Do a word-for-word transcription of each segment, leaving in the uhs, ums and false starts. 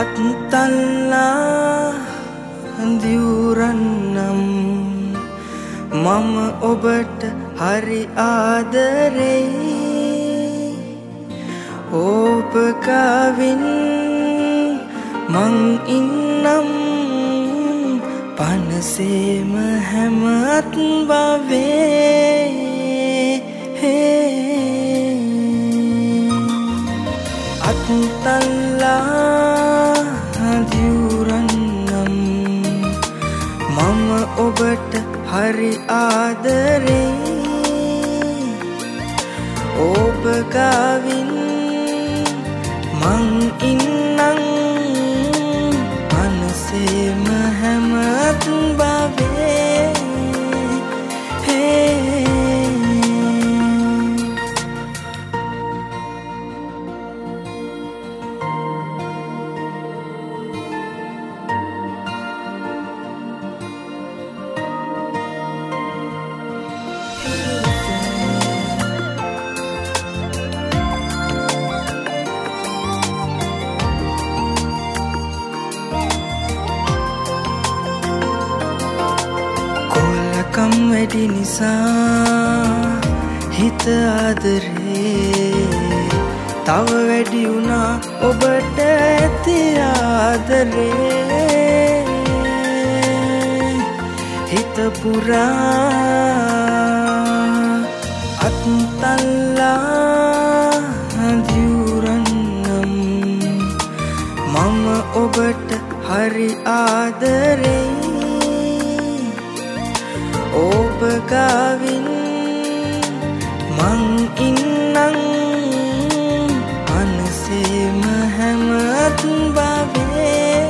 අත්තල්ලා දිවුරන්නම් මම ඔබට හරි ආදරෙයි ඔබ කවින් මං ඉන්නම් පනසේම හැමත් බවේ අත්තල්ලා දිවුරන්නම් මම ඔබට හරි ආදරෙයි ඔබ කවින් මං ඉන්නම් පනසේම හැමත් බවේ කම් වැඩි නිසා හිත ආදරේ තව වැඩි වුණා ඔබට ඇති ආදරේ හිත පුරා අත්තල්ලා දිවුරන්නම් මම ඔබට හරි ආදරේ ඔබ කවින් මං ඉන්නම් පනසේම හැමත් බවේ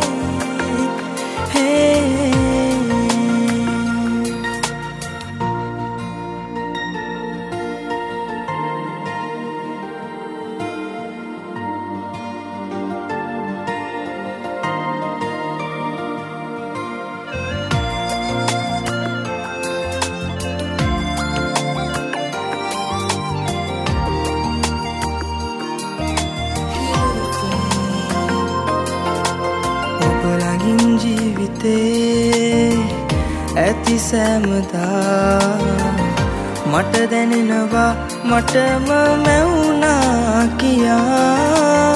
ජීවිතේ ඇති සෑමදා මට දැනෙනවා මටම මැවුනා කියා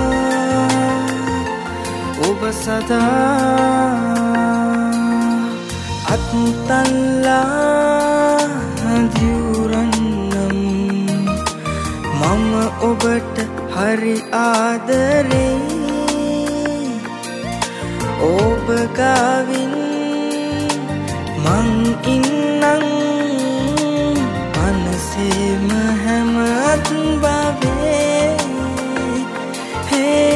ඔබ සදා අත්තල්ලා දිවුරන්නම් මම ඔබට හරි ආදරෙයි ඔබ කවින් මං ඉන්නම් පනසේම හැමත් බවේ